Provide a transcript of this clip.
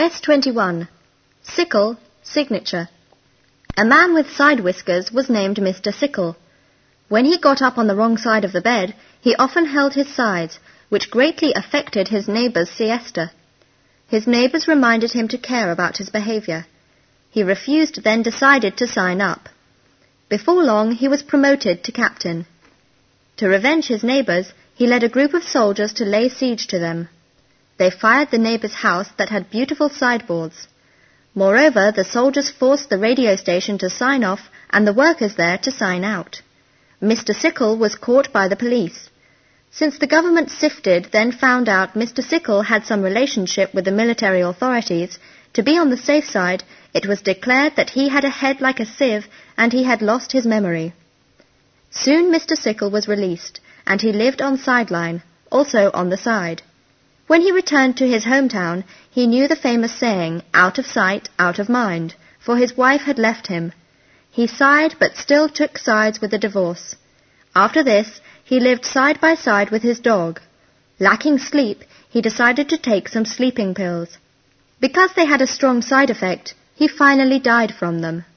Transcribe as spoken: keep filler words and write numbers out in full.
S twenty-one. Sickle, signature. A man with side whiskers was named Mister Sickle. When he got up on the wrong side of the bed, he often held his sides, which greatly affected his neighbours' siesta. His neighbours reminded him to care about his behaviour. He refused, then decided to sign up. Before long, he was promoted to captain. To revenge his neighbours, he led a group of soldiers to lay siege to them. They fired the neighbour's house that had beautiful sideboards. Moreover, the soldiers forced the radio station to sign off and the workers there to sign out. Mister Sickle was caught by the police. Since the government sifted, then found out Mister Sickle had some relationship with the military authorities, to be on the safe side, it was declared that he had a head like a sieve and he had lost his memory. Soon Mister Sickle was released, and he lived on sideline, also on the side. When he returned to his hometown, he knew the famous saying, out of sight, out of mind, for his wife had left him. He sighed, but still took sides with the divorce. After this, he lived side by side with his dog. Lacking sleep, he decided to take some sleeping pills. Because they had a strong side effect, he finally died from them.